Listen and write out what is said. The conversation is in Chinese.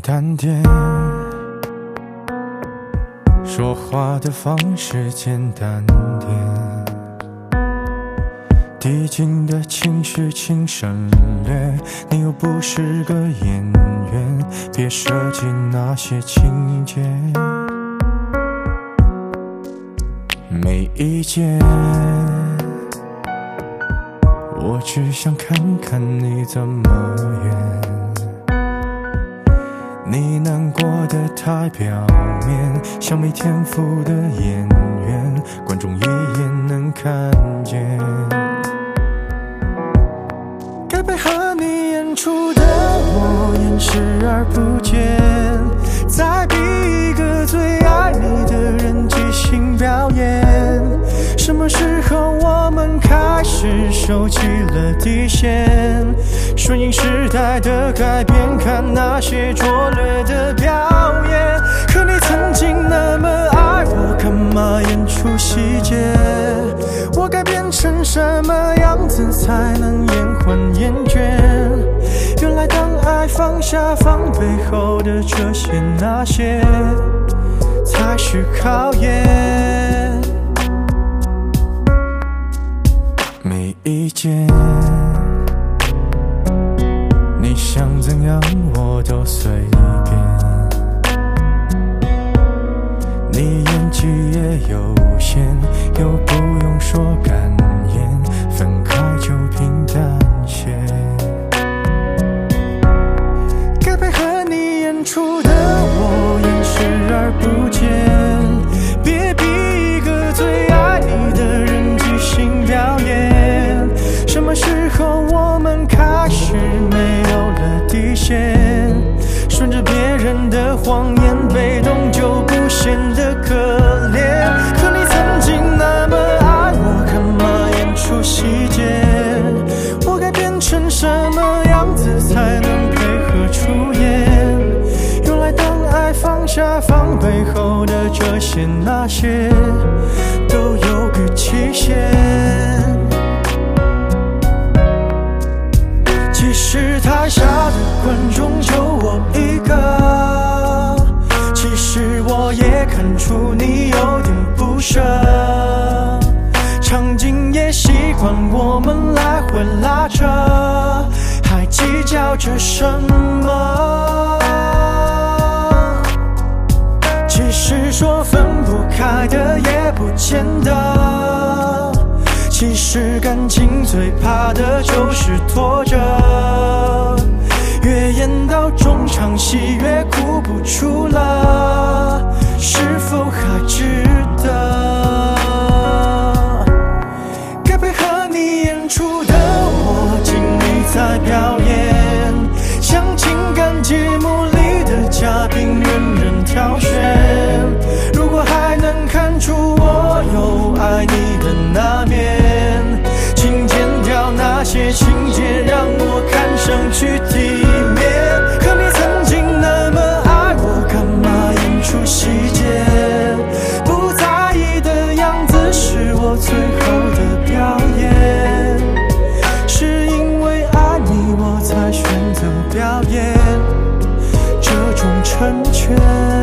单点，说话的方式简单点，递进的情绪请省略，你又不是个演员，别设计那些情节。没意见，我只想看看你怎么演。你难过得太表面，像没天赋的演员，观众一眼能看见。该配合你演出的我演视而不见，再逼一个最爱你的人即兴表演。什么时候我们开始收起了底线？顺应时代的改变，看那些拙劣的表演。可你曾经那么爱我，干嘛演出细节？我该变成什么样子才能延缓厌倦？原来当爱放下放背后的这些那些，才是考验。没意见，你想怎样我都随便。你演技也有限，又不用说感言，分开就平淡些。该配合你演出的我演视而不见，别逼一个最爱你的人即兴表演。什么时候我们开始没有了底线？顺着别人的谎言，被动就不显得可怜。可你曾经那么爱我，干嘛演出细节？我该变成什么样子才能配合出演？原来当爱放下放背后的这些那些，都有个期限。其实台下的观众就我一个，其实我也看出你有点不舍，场景也习惯我们来回拉扯，还计较着什么？其实说分不开的也不见得，其实感情最怕的就是拖着，越演到中场戏越哭不出了，是否还值得？该配合你演出的我尽力在表演，像情感节目里的嘉宾任人挑选。如果还能看出我有爱你的那面，请剪掉那些情节，让我看上去体面。可你曾经那么爱我，干嘛演出细节？不在意的样子是我最后的表演，是因为爱你我才选择表演这种成全。